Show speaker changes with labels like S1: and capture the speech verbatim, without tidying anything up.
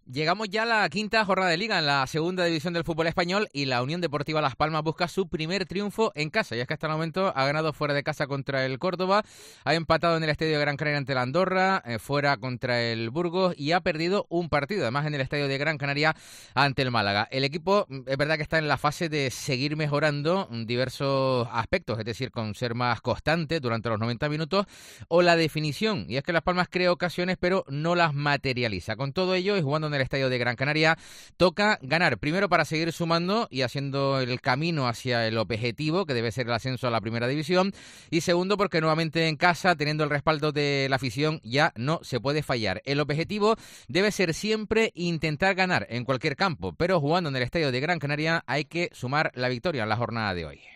S1: Llegamos ya a la quinta jornada de Liga en la segunda división del fútbol español y la Unión Deportiva Las Palmas busca su primer triunfo en casa. Y es que hasta el momento ha ganado fuera de casa contra el Córdoba, ha empatado en el Estadio de Gran Canaria ante la Andorra, eh, fuera contra el Burgos y ha perdido un partido, además en el Estadio de Gran Canaria ante el Málaga. El equipo es verdad que está en la fase de seguir mejorando diversos aspectos, es decir, con ser más constante durante los noventa minutos o la definición. Y es que Las Palmas crea ocasiones pero no las materializa. Con todo ello y jugando en el Estadio de Gran Canaria, toca ganar, primero para seguir sumando y haciendo el camino hacia el objetivo, que debe ser el ascenso a la primera división, y segundo porque nuevamente en casa, teniendo el respaldo de la afición, ya no se puede fallar. El objetivo debe ser siempre intentar ganar en cualquier campo, pero jugando en el Estadio de Gran Canaria hay que sumar la victoria en la jornada de hoy.